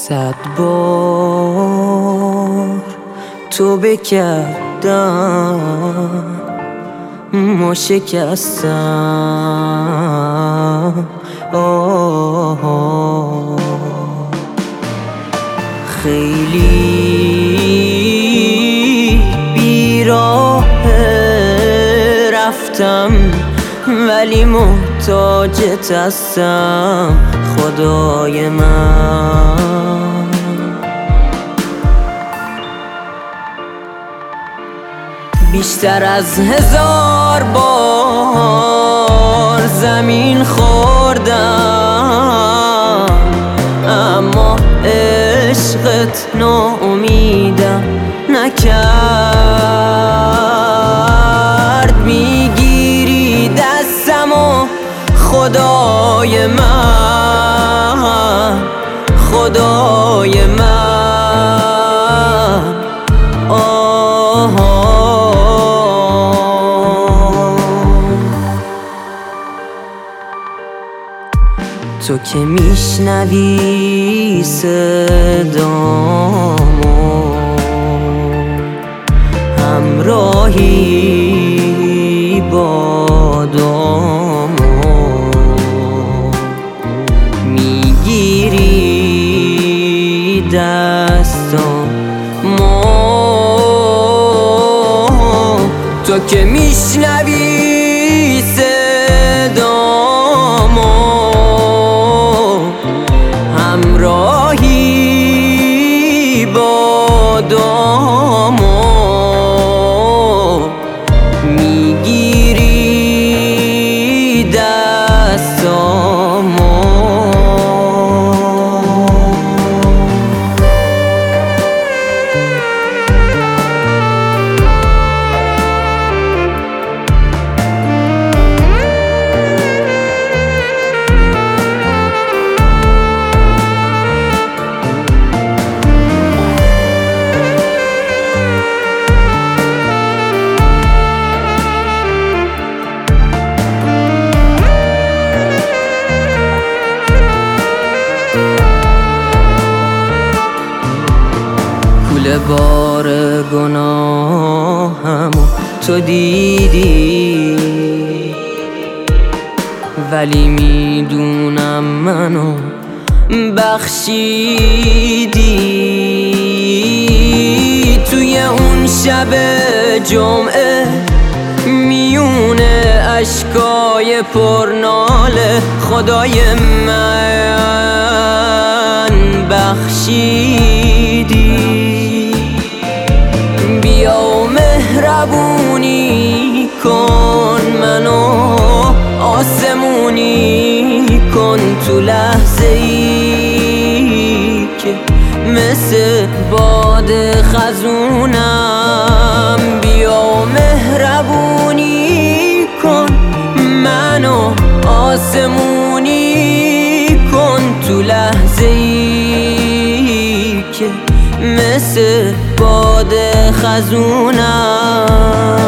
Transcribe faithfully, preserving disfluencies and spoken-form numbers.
صد بار تو بکردم ما شکستم. آه خیلی بیراه رفتم ولی محتاجت هستم خدای من. بیشتر از هزار بار زمین خوردم اما عشقت ناامیدم نکرد. میگیری دستم و خدای من خدای من. آه تو که میشنوی صدامو همراهی با دامو میگیری دستامو. تو که میشنوی صدامو همراهی با دامو میگیری دستامو. بار گناهمو تو دیدی ولی میدونم منو بخشیدی. توی اون شب جمعه میونه اشکای پرناله خدای من بخشیدی. بیا و مهربونی کن منو آسمونی کن تو لحظه ای که مثل باد خزونم. بیا و مهربونی کن منو آسمونی کن تو لحظه ای که مثل باد خزونم.